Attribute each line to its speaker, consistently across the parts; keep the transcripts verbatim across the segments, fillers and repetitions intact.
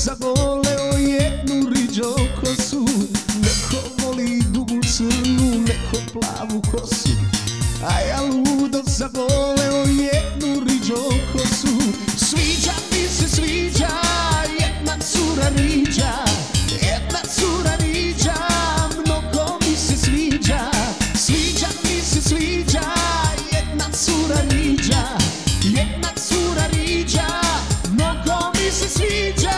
Speaker 1: zavoleo jednu riđo kosu. Neko voli dugu crnu, neko plavu kosu, a ja ludo zavoleo jednu riđo kosu. Sviđa mi se, sviđa jedna cura riđa, jedna cura riđa, mnogo mi se sviđa. Sviđa mi se, sviđa jedna cura riđa, jedna cura riđa, mnogo mi se sviđa.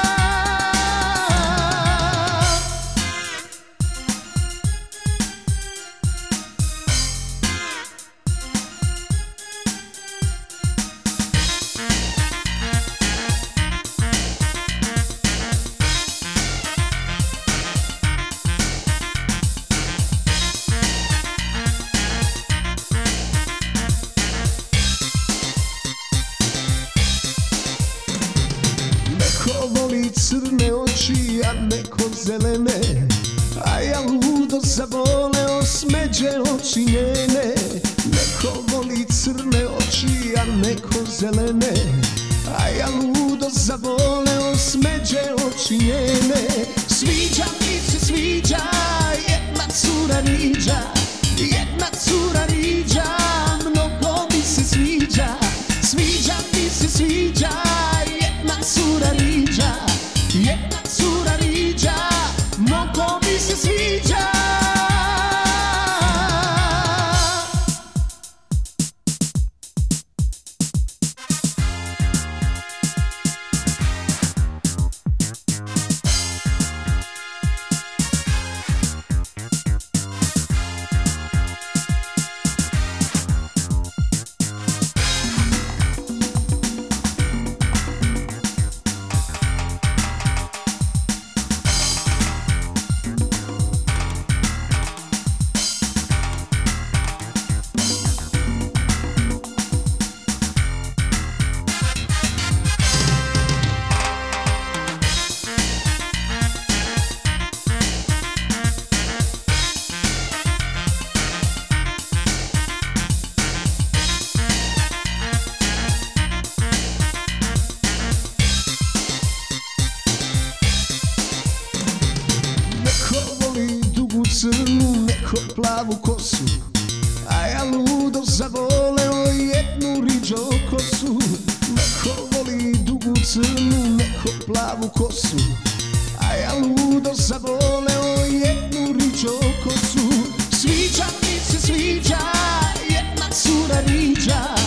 Speaker 1: Neko voli crne oči, a neko zelene, a ja ludo zavoleo smeđe oči njene. Neko voli crne oči, a neko zelene, a ja ludo zavoleo smeđe oči njene. Sviđa mi se, sviđa jedna cura riđa, jedna cura riđa, mnogo mi se sviđa. Sviđa mi se, sviđa jedna cura riđa, jedna cura riđa, mnogo mi se sviđa. Crnu, neko plavu kosu, a ja ludo zavoleo jednu riđo kosu. Neko voli dugu crnu, neko plavu kosu, a ja ludo zavoleo jednu riđo kosu. Sviđa mi se, sviđa jedna cura riđa,